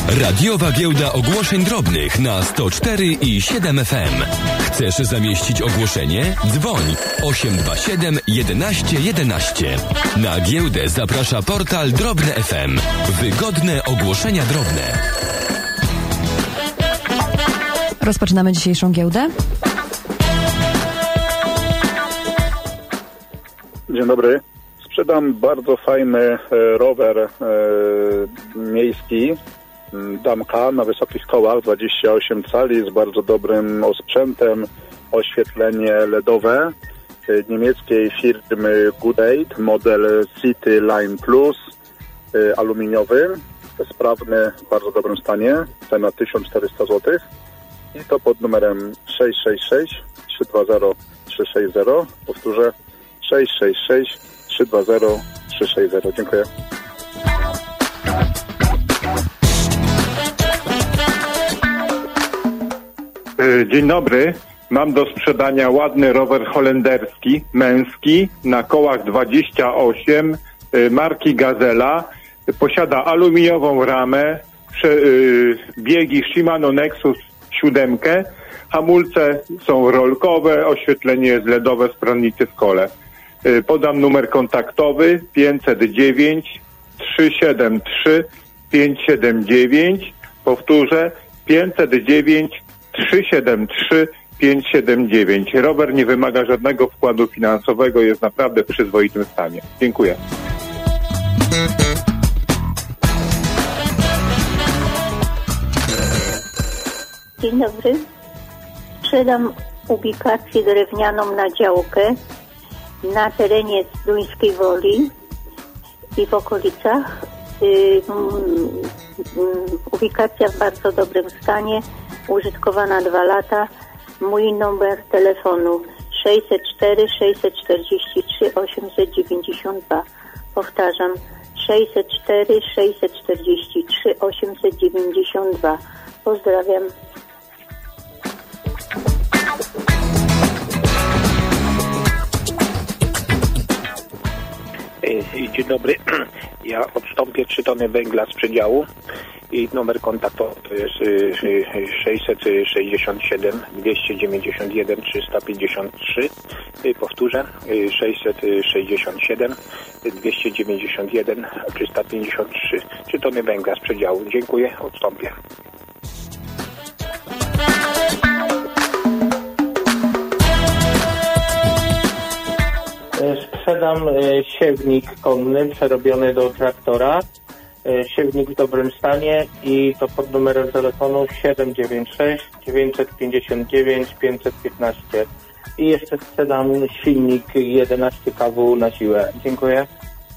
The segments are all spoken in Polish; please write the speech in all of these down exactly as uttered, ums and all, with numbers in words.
Radiowa Giełda Ogłoszeń Drobnych na sto cztery i siedem F M. Chcesz zamieścić ogłoszenie? Dzwoń osiem dwa siedem jedenaście jedenaście. Na giełdę zaprasza portal Drobne F M. Wygodne ogłoszenia drobne. Rozpoczynamy dzisiejszą giełdę. Dzień dobry. Sprzedam bardzo fajny e, rower e, miejski Damka na wysokich kołach, dwadzieścia osiem cali, z bardzo dobrym osprzętem, oświetlenie LEDowe e, niemieckiej firmy Goodate, model City Line Plus, e, aluminiowy, sprawny, w bardzo dobrym stanie, cena tysiąc czterysta złotych i to pod numerem sześć sześć sześć trzy dwa zero trzy sześć zero. Powtórzę, sześć sześć sześć trzy dwa zero trzy sześć zero. Dziękuję. Dzień dobry. Mam do sprzedania ładny rower holenderski, męski, na kołach dwadzieścia osiem, marki Gazela. Posiada aluminiową ramę, biegi Shimano Nexus siedem. Hamulce są rolkowe, oświetlenie jest LEDowe, sprawnicy w kole. Podam numer kontaktowy pięćset dziewięć trzysta siedemdziesiąt trzy pięćset siedemdziesiąt dziewięć. Powtórzę, pięćset dziewięć trzysta siedemdziesiąt trzy pięćset siedemdziesiąt dziewięć. Rower nie wymaga żadnego wkładu finansowego, jest naprawdę w przyzwoitym stanie. Dziękuję. Dzień dobry. Sprzedam ubikację drewnianą na działkę na terenie Duńskiej Woli i w okolicach. Yy, ubikacja w bardzo dobrym stanie, użytkowana dwa lata. Mój numer telefonu sześćset cztery sześćset czterdzieści trzy osiemset dziewięćdziesiąt dwa. Powtarzam, sześćset cztery sześćset czterdzieści trzy osiemset dziewięćdziesiąt dwa. Pozdrawiam. Dzień dobry. Ja odstąpię trzy tony węgla z przedziału i numer kontaktowy to jest sześćset sześćdziesiąt siedem dwieście dziewięćdziesiąt jeden trzysta pięćdziesiąt trzy. Powtórzę, sześćset sześćdziesiąt siedem dwieście dziewięćdziesiąt jeden trzysta pięćdziesiąt trzy. trzy tony węgla z przedziału. Dziękuję, odstąpię. Sprzedam siewnik konny przerobiony do traktora. Siewnik w dobrym stanie i to pod numerem telefonu siedem dziewięć sześć dziewięćset pięćdziesiąt dziewięć pięćset piętnaście. I jeszcze sprzedam silnik jedenaście K W na siłę. Dziękuję.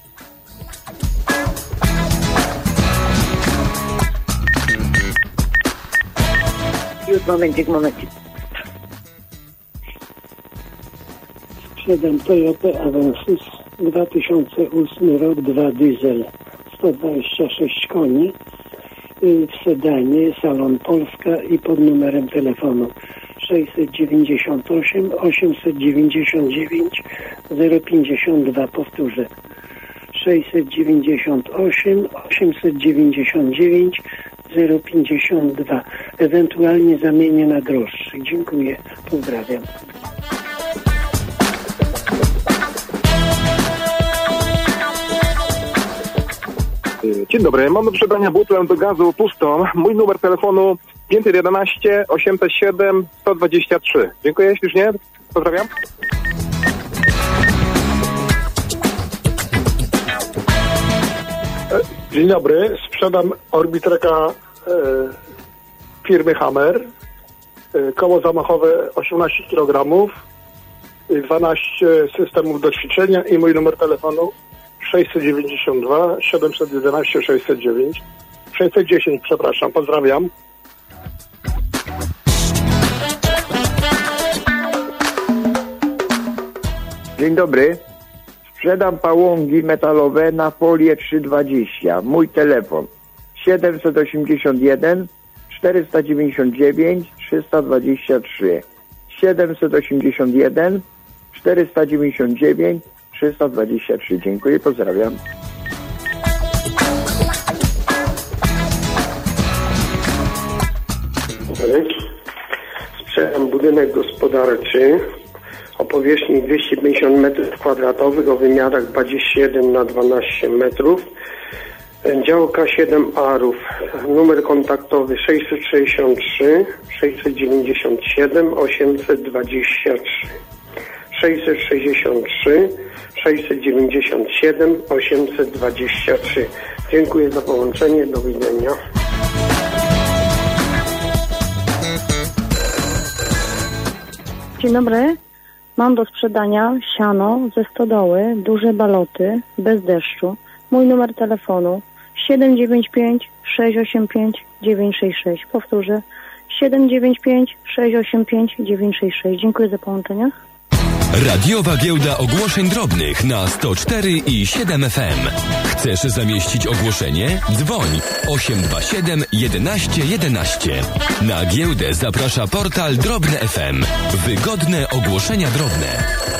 Już momencik, momencik. Sprzedam Toyota Avensis dwa tysiące ósmy rok, dwa diesel, sto dwadzieścia sześć koni, w sedanie, salon Polska i pod numerem telefonu sześćset dziewięćdziesiąt osiem osiemset dziewięćdziesiąt dziewięć zero pięćdziesiąt dwa. Powtórzę, sześćset dziewięćdziesiąt osiem osiemset dziewięćdziesiąt dziewięć zero pięćdziesiąt dwa. Ewentualnie zamienię na droższy. Dziękuję. Pozdrawiam. Dzień dobry, mam do sprzedania butlę do gazu pustą. Mój numer telefonu pięćset jedenaście osiemset siedem sto dwadzieścia trzy. Dziękuję ślicznie, pozdrawiam. Dzień dobry, sprzedam Orbitreka e, firmy Hammer, e, koło zamachowe osiemnaście kilogramów, dwanaście systemów do ćwiczenia i mój numer telefonu sześćset dziewięćdziesiąt dwa siedemset jedenaście sześćset dziewięć sześćset dziesięć, przepraszam, pozdrawiam. Dzień dobry. Sprzedam pałągi metalowe na folię trzysta dwadzieścia. Mój telefon siedemset osiemdziesiąt jeden czterysta dziewięćdziesiąt dziewięć trzysta dwadzieścia trzy. siedemset osiemdziesiąt jeden czterysta dziewięćdziesiąt dziewięć trzysta dwadzieścia trzy. Dziękuję, pozdrawiam. dobry. Sprzedam budynek gospodarczy o powierzchni dwieście pięćdziesiąt metrów kwadratowych, o wymiarach dwadzieścia jeden na dwanaście metrów. Działka siedem arów. Numer kontaktowy sześćset sześćdziesiąt trzy sześćset dziewięćdziesiąt siedem osiemset dwadzieścia trzy. sześćset sześćdziesiąt trzy sześćset dziewięćdziesiąt siedem osiemset dwadzieścia trzy. Dziękuję za połączenie. Do widzenia. Dzień dobry. Mam do sprzedania siano ze stodoły, duże baloty, bez deszczu. Mój numer telefonu siedem dziewięć pięć sześć osiem pięć dziewięć sześć sześć. Powtórzę siedem dziewięć pięć sześć osiem pięć dziewięć sześć sześć. Dziękuję za połączenie. Radiowa giełda ogłoszeń drobnych na sto cztery i siedem F M. Chcesz zamieścić ogłoszenie? Dzwoń osiem dwa siedem jedenaście jedenaście. Na giełdę zaprasza portal Drobne F M. Wygodne ogłoszenia drobne.